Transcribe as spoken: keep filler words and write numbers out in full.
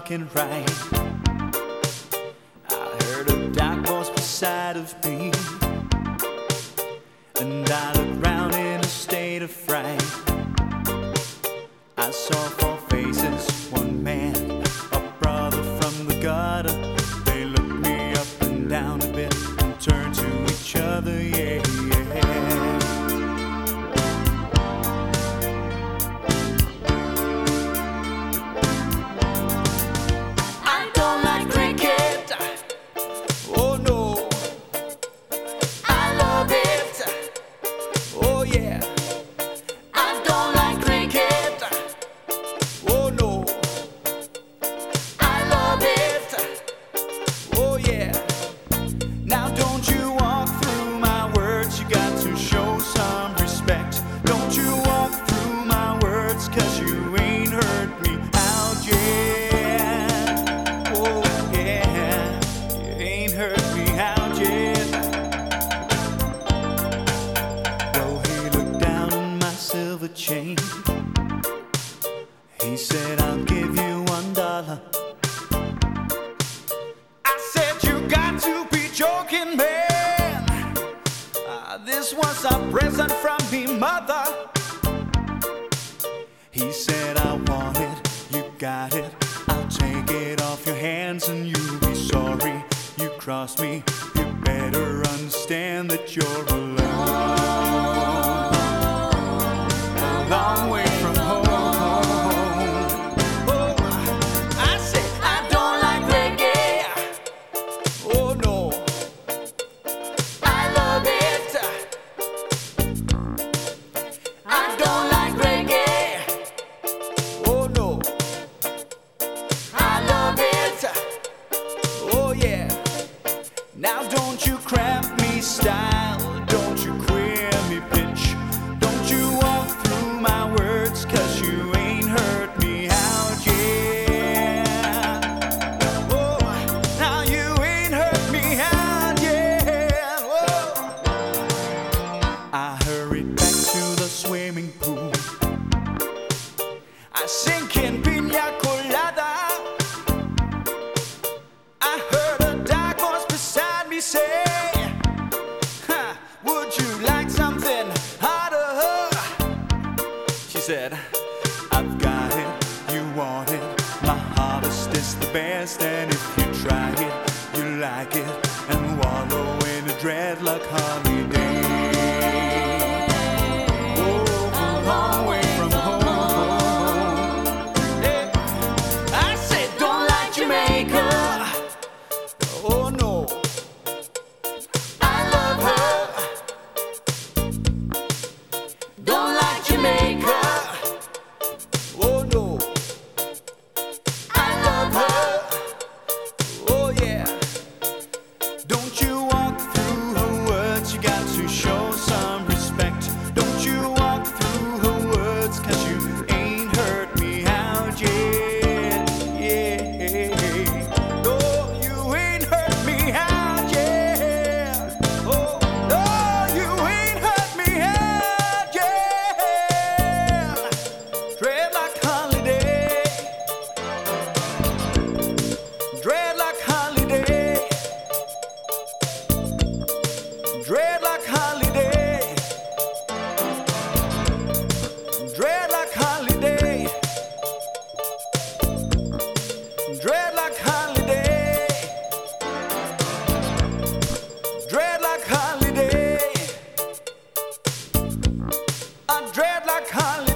looking right. I heard a dark voice beside of me, and I looked round in a state of fright. I saw four faces, one man, a brother from the gutter. They looked me up and down a bit and turned to each other, yeah, yeah. I don't like cricket. Oh no, I love it. oh yeah, I don't like cricket. oh no, I love it. oh yeah. Now don't you walk through my words, you got to show some respect. Don't you walk through my words, cause you ain't heard me out yet. Oh yeah, you ain't heard me out yet. Though he looked down on my silver chain, he said, I'll give you one dollar. I said, you got to be joking, man. Ah, this was a present from me mother. He said, I want it, you got it. I'll take it off your hands and you'll be sorry you crossed me. You better understand that you're alone, a long way from home. Oh, I said, I don't like reggae. oh no, I love it. I don't like reggae. oh no, I love it. oh yeah. Now don't you cramp me style, don't you queer me pitch. Don't you walk through my words, cause you ain't heard me out yet. Oh, now you ain't heard me out yet. Oh. I hurried back to the swimming pool. I sink in pina colada. I heard a dark voice beside me say, "Ha, would you like something harder?" She said, I've got it, you want it. My harvest is the best, and if you try it, you like it, and wallow in a dreadlock holiday. Oh, a long way from home. Yeah. I said, don't like Jamaica. Oh no, I love her. Don't like Jamaica. oh no, I love her. oh yeah. Don't you walk through her words, you got to show some respect. Don't you walk through her words, cause you ain't heard me out yet. Yeah, no, you ain't heard me out yet. Oh, no, you ain't heard me out yet. Dreadlock holiday, dreadlock holiday, dreadlock holiday, dreadlock holiday, dreadlock holiday, dreadlock holiday, a dreadlock holiday.